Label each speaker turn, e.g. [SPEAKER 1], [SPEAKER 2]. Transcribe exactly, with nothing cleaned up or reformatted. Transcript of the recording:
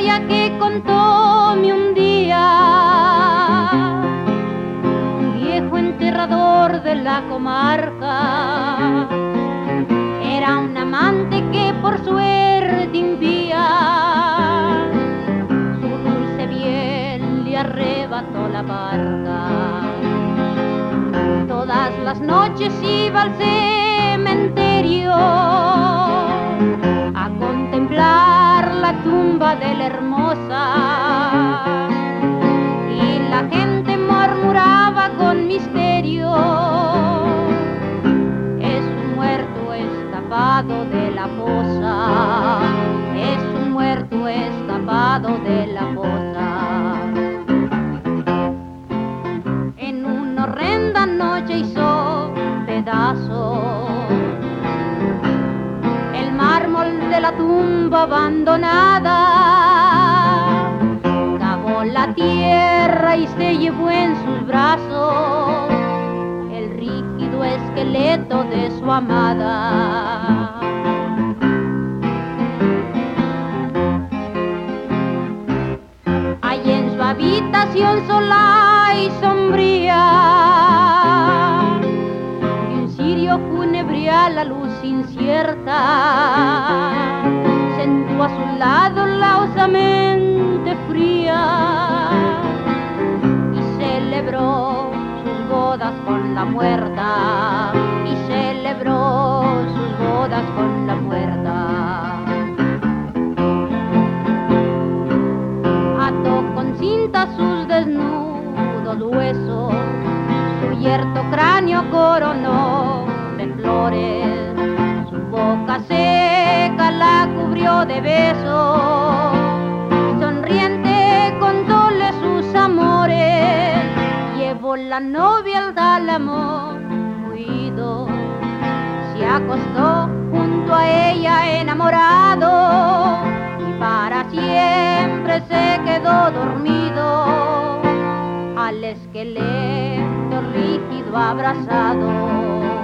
[SPEAKER 1] historia que contóme un día un viejo enterrador de la comarca. Era un amante que por suerte impía su dulce bien le arrebató la barca. Todas las noches iba al cementerio a contemplar la tumba de la hermosa, y la gente murmuraba con misterio: es un muerto escapado de la fosa, es un muerto escapado de la fosa. En una horrenda noche hizo pedazos el mármol de la tumba abandonada, cavó la tierra y se llevó en sus brazos el rígido esqueleto de su amada. Allí en su habitación sola y sombría, de un cirio fúnebre a la luz incierta, sentó a su lado lausamente fría y celebró sus bodas con la muerta, y celebró sus bodas con la muerta. Ató con cinta sus desnudos huesos, su yerto cráneo coronó de flores, su boca seca la cubrió de besos, sonriente contóle sus amores, llevó la novia al tálamo huido, se acostó junto a ella enamorado, y para siempre se quedó dormido al esqueleto rígido abrazado.